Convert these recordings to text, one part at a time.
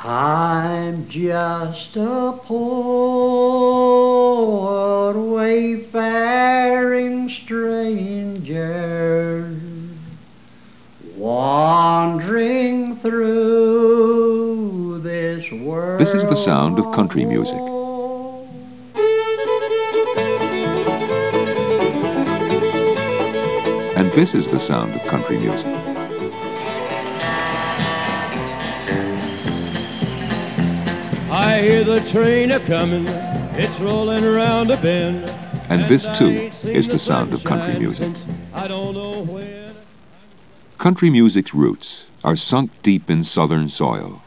I'm just a poor wayfaring stranger, wandering through this world. This is the sound of country music. And this is the sound of country music. I hear the train a-comin', it's rolling around a bend. And this, too, is the sound of country music. I don't know when. Country music's roots are sunk deep in southern soil.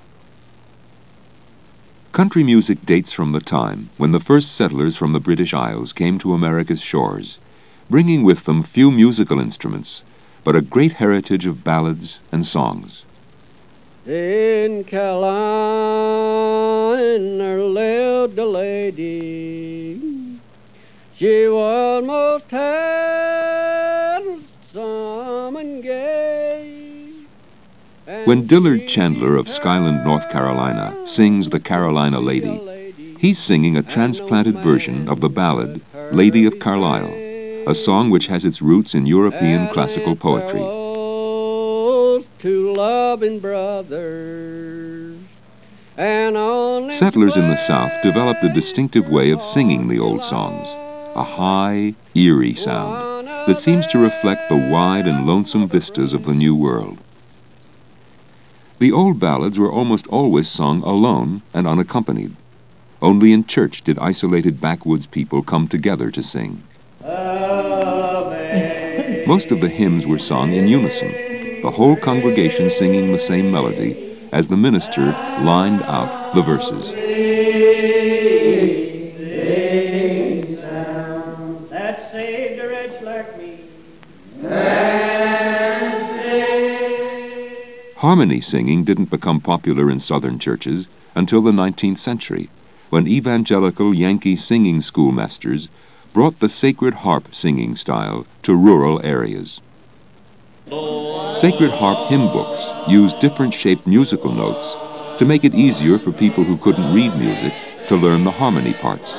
Country music dates from the time when the first settlers from the British Isles came to America's shores, bringing with them few musical instruments, but a great heritage of ballads and songs. In Carolina lived a lady. She was most handsome and gay. When Dillard Chandler of Skyland, North Carolina, sings The Carolina Lady, he's singing a transplanted version of the ballad Lady of Carlisle, a song which has its roots in European classical poetry. Two loving brothers, and settlers in the South developed a distinctive way of singing the old songs, a high, eerie sound that seems to reflect the wide and lonesome vistas of the New World. The old ballads were almost always sung alone and unaccompanied. Only in church did isolated backwoods people come together to sing. Most of the hymns were sung in unison, the whole congregation singing the same melody as the minister lined out the verses. that saved a wretch like me. Harmony singing didn't become popular in Southern churches until the 19th century, when evangelical Yankee singing schoolmasters brought the sacred harp singing style to rural areas. Sacred harp hymn books used different shaped musical notes to make it easier for people who couldn't read music to learn the harmony parts.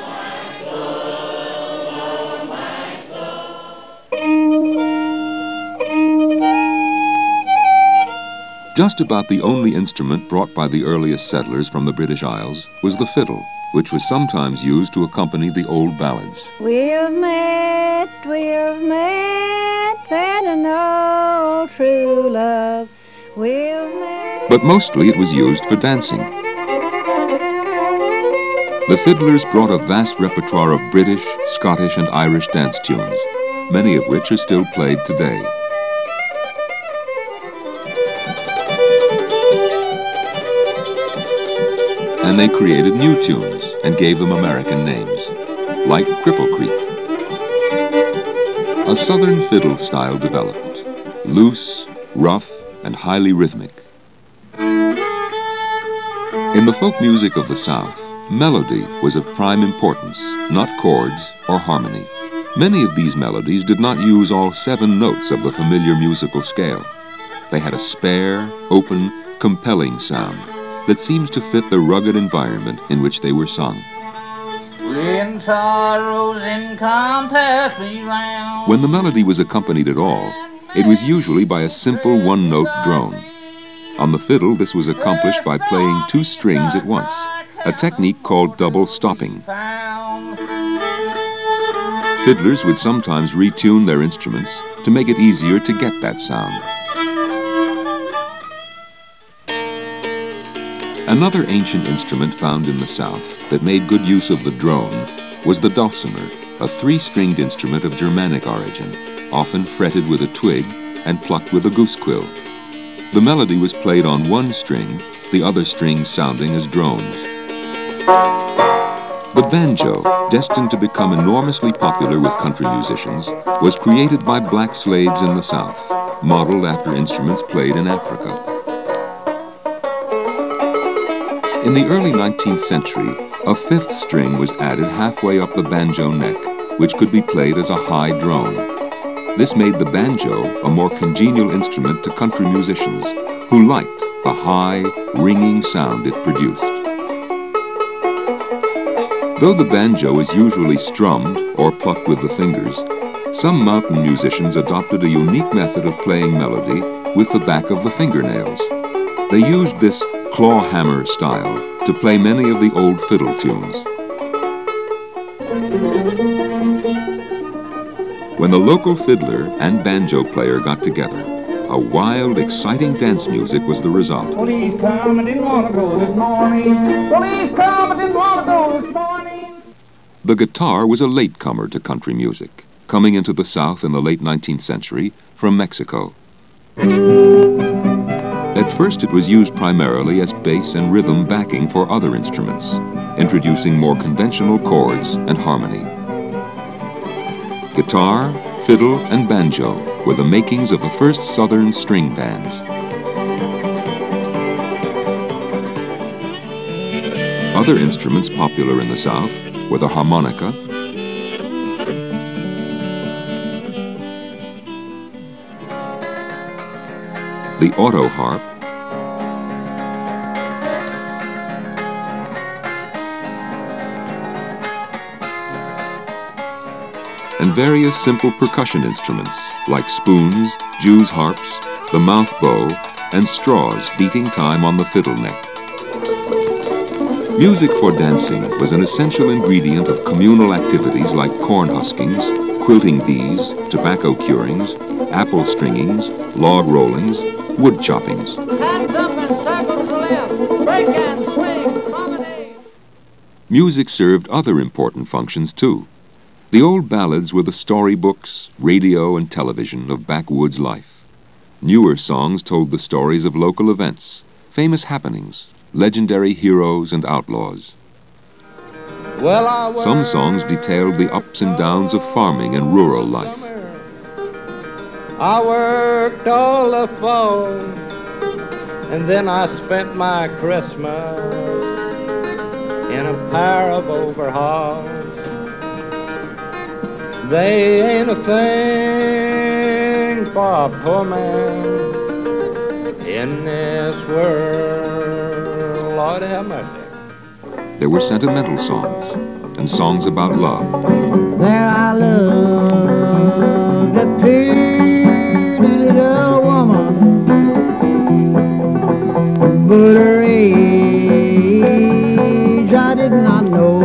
Just about the only instrument brought by the earliest settlers from the British Isles was the fiddle, which was sometimes used to accompany the old ballads. We've met, sad and old true love. We've met. But mostly it was used for dancing. The fiddlers brought a vast repertoire of British, Scottish, and Irish dance tunes, many of which are still played today. And they created new tunes and gave them American names, like Cripple Creek. A southern fiddle style developed, loose, rough, and highly rhythmic. In the folk music of the South, melody was of prime importance, not chords or harmony. Many of these melodies did not use all 7 notes of the familiar musical scale. They had a spare, open, compelling sound that seems to fit the rugged environment in which they were sung. When sorrows encompass me round. When the melody was accompanied at all, it was usually by a simple one-note drone. On the fiddle, this was accomplished by playing 2 strings at once, a technique called double stopping. Fiddlers would sometimes retune their instruments to make it easier to get that sound. Another ancient instrument found in the South that made good use of the drone was the dulcimer, a 3-stringed instrument of Germanic origin, often fretted with a twig and plucked with a goose quill. The melody was played on 1 string, the other strings sounding as drones. The banjo, destined to become enormously popular with country musicians, was created by black slaves in the South, modeled after instruments played in Africa. In the early 19th century, a 5th string was added halfway up the banjo neck, which could be played as a high drone. This made the banjo a more congenial instrument to country musicians, who liked the high, ringing sound it produced. Though the banjo is usually strummed or plucked with the fingers, some mountain musicians adopted a unique method of playing melody with the back of the fingernails. They used this claw hammer style to play many of the old fiddle tunes. When the local fiddler and banjo player got together, a wild, exciting dance music was the result. Police come, I didn't want to go this morning. Police come, I didn't want to go this morning. The guitar was a latecomer to country music, coming into the South in the late 19th century from Mexico. At first it was used primarily as bass and rhythm backing for other instruments, introducing more conventional chords and harmony. Guitar, fiddle, and banjo were the makings of the first Southern string bands. Other instruments popular in the South were the harmonica, the auto harp, and various simple percussion instruments like spoons, Jew's harps, the mouth bow, and straws beating time on the fiddle neck. Music for dancing was an essential ingredient of communal activities like corn huskings, quilting bees, tobacco curings, apple stringings, log rollings, wood choppings. Hands up and circle to the left. Break and swing. Promenade. Music served other important functions too. The old ballads were the storybooks, radio, and television of backwoods life. Newer songs told the stories of local events, famous happenings, legendary heroes and outlaws. Some songs detailed the ups and downs of farming and rural life. I worked all the fall, and then I spent my Christmas in a pair of overalls. They ain't a thing for a poor man in this world, Lord have mercy. There were sentimental songs and songs about love. There I loved a pretty little woman, but her age I did not know.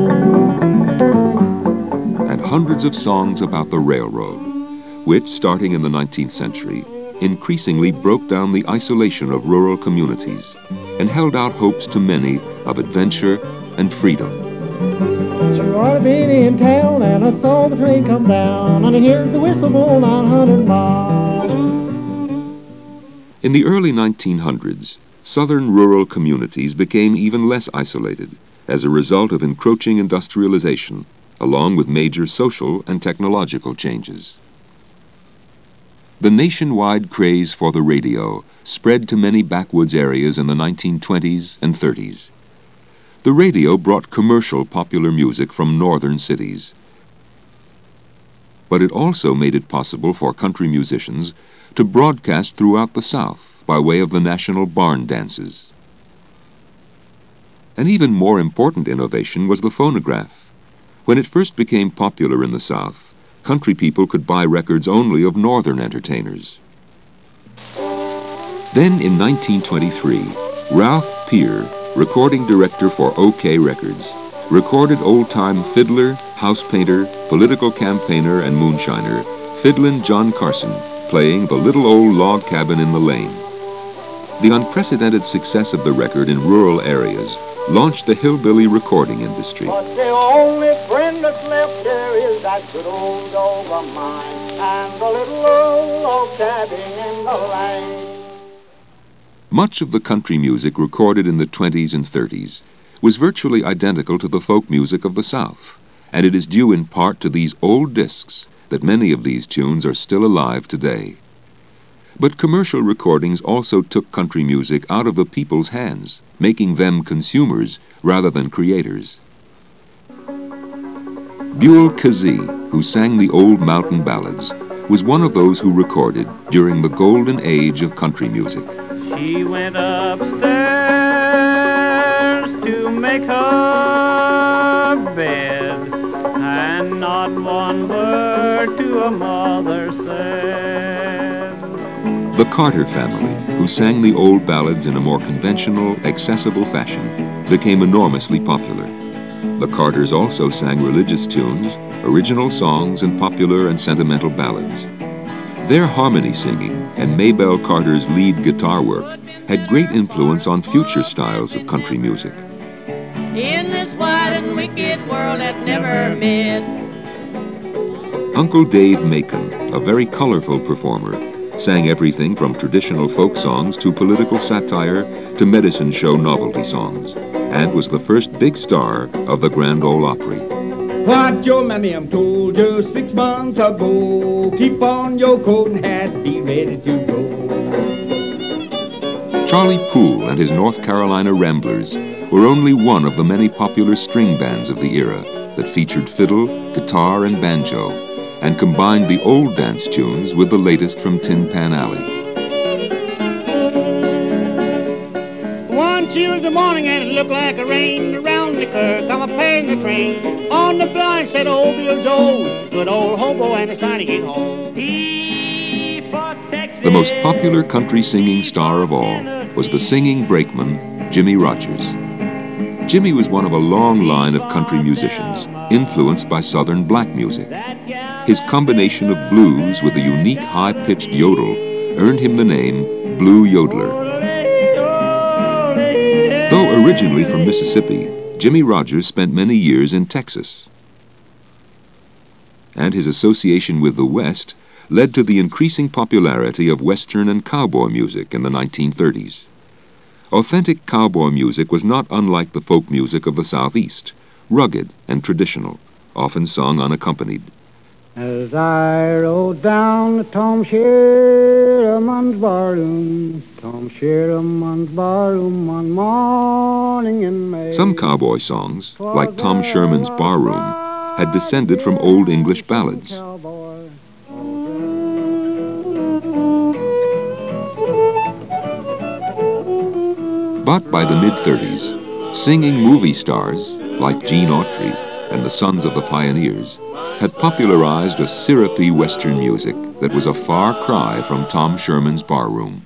And hundreds of songs about the railroad, which, starting in the 19th century, increasingly broke down the isolation of rural communities and held out hopes to many of adventure and freedom. She ought to be in town, and I saw the train come down, and I heard the whistle blow 900 miles. In the early 1900s, southern rural communities became even less isolated as a result of encroaching industrialization, along with major social and technological changes. The nationwide craze for the radio spread to many backwoods areas in the 1920s and 30s. The radio brought commercial popular music from northern cities. But it also made it possible for country musicians to broadcast throughout the South by way of the national barn dances. An even more important innovation was the phonograph. When it first became popular in the South, country people could buy records only of northern entertainers. Then in 1923, Ralph Peer, recording director for OK Records, recorded old-time fiddler, house painter, political campaigner, and moonshiner, Fiddlin' John Carson, playing The Little Old Log Cabin in the Lane. The unprecedented success of the record in rural areas launched the hillbilly recording industry. But the only friend that's left there is that good old dog of mine and the little old log cabin in the lane. Much of the country music recorded in the 20s and 30s was virtually identical to the folk music of the South, and it is due in part to these old discs that many of these tunes are still alive today. But commercial recordings also took country music out of the people's hands, making them consumers rather than creators. Buell Kazee, who sang the old mountain ballads, was one of those who recorded during the golden age of country music. He went upstairs to make her bed, and not one word to a mother said. The Carter family, who sang the old ballads in a more conventional, accessible fashion, became enormously popular. The Carters also sang religious tunes, original songs, and popular and sentimental ballads. Their harmony singing and Maybelle Carter's lead guitar work had great influence on future styles of country music. In this wide and wicked world that never met. Uncle Dave Macon, a very colorful performer, sang everything from traditional folk songs to political satire to medicine show novelty songs, and was the first big star of the Grand Ole Opry. What your mammy told you 6 months ago, keep on your coat and hat, be ready to go. Charlie Poole and his North Carolina Ramblers were only one of the many popular string bands of the era that featured fiddle, guitar, and banjo, and combined the old dance tunes with the latest from Tin Pan Alley. One Tuesday morning and it looked like a rain around the curve, come a paying the train. On the blind said old Bill Joe, good old hobo and it's time to get home. He fought Texas. The most popular country singing star of all was the singing brakeman, Jimmie Rodgers. Jimmie was one of a long line of country musicians, influenced by Southern black music. His combination of blues with a unique high-pitched yodel earned him the name Blue Yodeler. Though originally from Mississippi, Jimmie Rodgers spent many years in Texas. And his association with the West led to the increasing popularity of Western and cowboy music in the 1930s. Authentic cowboy music was not unlike the folk music of the Southeast, rugged and traditional, often sung unaccompanied. As I rode down to Tom Sherman's barroom, one morning in May. Some cowboy songs, like Tom Sherman's Barroom, had descended from Old English ballads. But by the mid-30s, singing movie stars, like Gene Autry and the Sons of the Pioneers, had popularized a syrupy Western music that was a far cry from Tom Sherman's Barroom.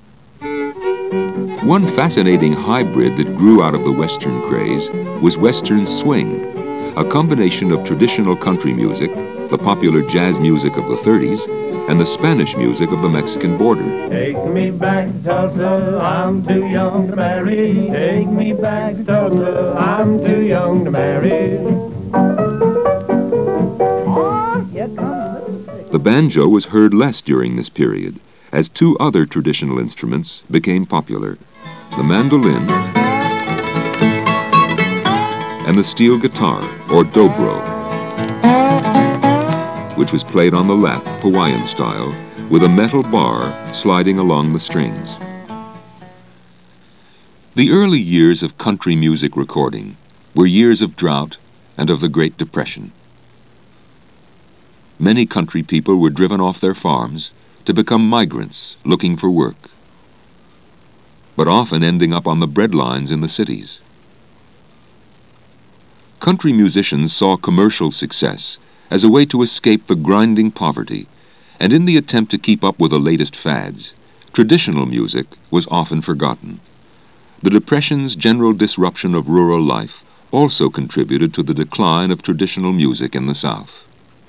One fascinating hybrid that grew out of the Western craze was Western swing, a combination of traditional country music, the popular jazz music of the 30s, and the Spanish music of the Mexican border. Take me back to Tulsa, I'm too young to marry. Take me back to Tulsa, I'm too young to marry. The banjo was heard less during this period, as 2 other traditional instruments became popular, the mandolin and the steel guitar, or dobro, which was played on the lap, Hawaiian style, with a metal bar sliding along the strings. The early years of country music recording were years of drought and of the Great Depression. Many country people were driven off their farms to become migrants looking for work, but often ending up on the breadlines in the cities. Country musicians saw commercial success as a way to escape the grinding poverty, and in the attempt to keep up with the latest fads, traditional music was often forgotten. The Depression's general disruption of rural life also contributed to the decline of traditional music in the South.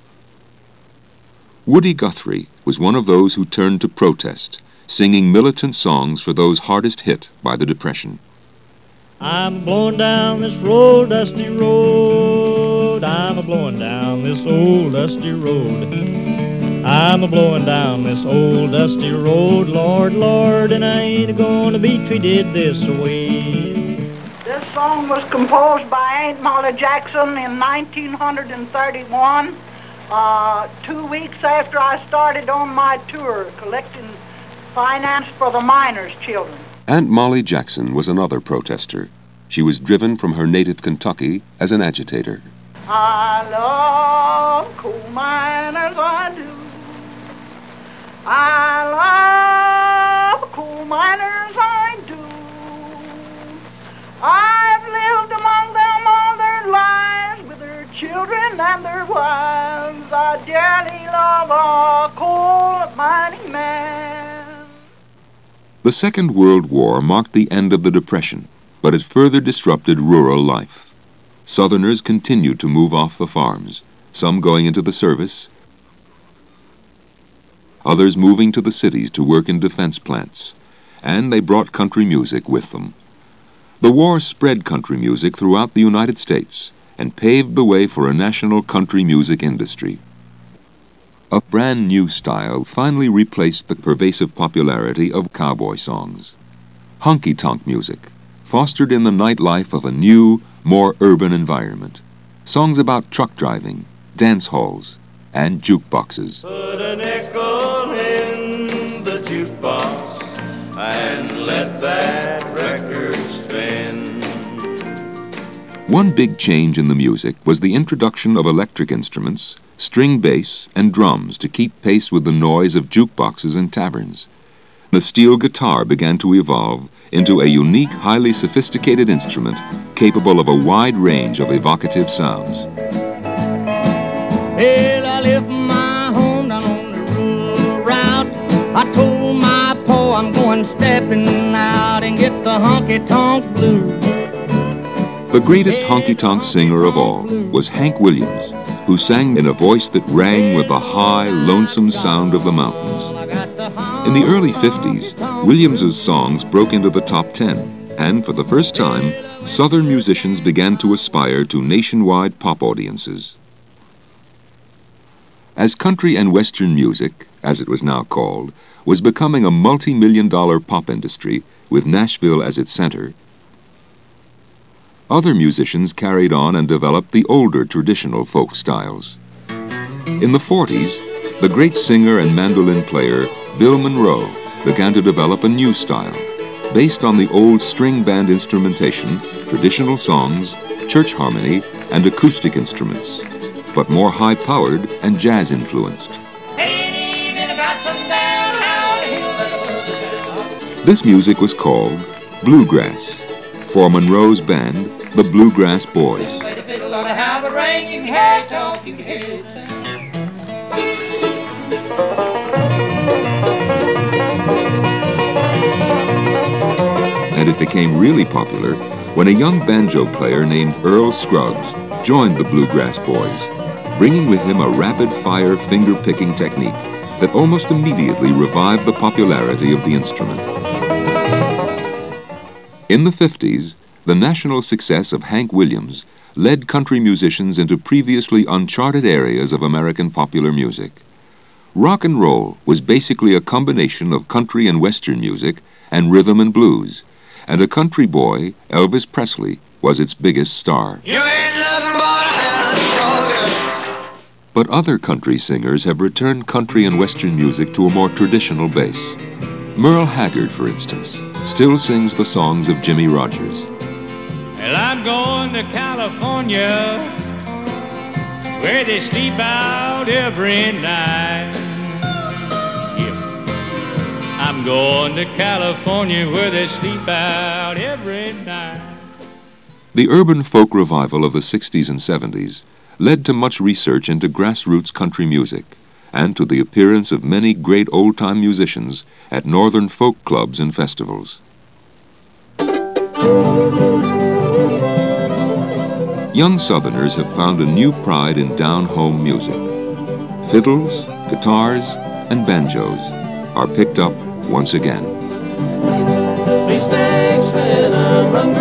Woody Guthrie was one of those who turned to protest, singing militant songs for those hardest hit by the Depression. I'm blowing down this road, dusty road. I'm a-blowing down this old dusty road. I'm a-blowing down this old dusty road, Lord, Lord, and I ain't going to be treated this way. This song was composed by Aunt Molly Jackson in 1931, 2 weeks after I started on my tour collecting finance for the miners' children. Aunt Molly Jackson was another protester. She was driven from her native Kentucky as an agitator. I love coal miners, I do. I love coal miners I do. I've lived among them all their lives, with their children and their wives. I dearly love a coal mining man. The Second World War marked the end of the Depression, but it further disrupted rural life. Southerners continued to move off the farms, some going into the service, others moving to the cities to work in defense plants, and they brought country music with them. The war spread country music throughout the United States and paved the way for a national country music industry. A brand new style finally replaced the pervasive popularity of cowboy songs. Honky-tonk music fostered in the nightlife of a new, more urban environment. Songs about truck driving, dance halls, and jukeboxes. Put a nickel in the jukebox and let that record spin. One big change in the music was the introduction of electric instruments, string bass, and drums to keep pace with the noise of jukeboxes and taverns. The steel guitar began to evolve into a unique, highly sophisticated instrument capable of a wide range of evocative sounds. Well, I left my home down on the rural route. I told my pa I'm going stepping out and get the honky-tonk blues. The greatest honky-tonk singer of all was Hank Williams, who sang in a voice that rang with the high, lonesome sound of the mountains. In the early 50s, Williams's songs broke into the top 10, and for the first time, Southern musicians began to aspire to nationwide pop audiences. As country and Western music, as it was now called, was becoming a multi-million-dollar pop industry with Nashville as its center, other musicians carried on and developed the older traditional folk styles. In the 40s, the great singer and mandolin player Bill Monroe began to develop a new style, based on the old string band instrumentation, traditional songs, church harmony, and acoustic instruments, but more high-powered and jazz-influenced. This music was called bluegrass, for Monroe's band, the Bluegrass Boys. And it became really popular when a young banjo player named Earl Scruggs joined the Bluegrass Boys, bringing with him a rapid-fire finger-picking technique that almost immediately revived the popularity of the instrument. In the 50s, the national success of Hank Williams led country musicians into previously uncharted areas of American popular music. Rock and roll was basically a combination of country and Western music and rhythm and blues, and a country boy, Elvis Presley, was its biggest star. You ain't nothing but a hound dog. But other country singers have returned country and Western music to a more traditional base. Merle Haggard, for instance, still sings the songs of Jimmie Rodgers. Well, I'm going to California, where they sleep out every night. Yeah. I'm going to California, where they sleep out every night. The urban folk revival of the 60s and 70s led to much research into grassroots country music and to the appearance of many great old-time musicians at northern folk clubs and festivals. Young Southerners have found a new pride in down-home music. Fiddles, guitars, and banjos are picked up once again. Please thanks when I'm hungry.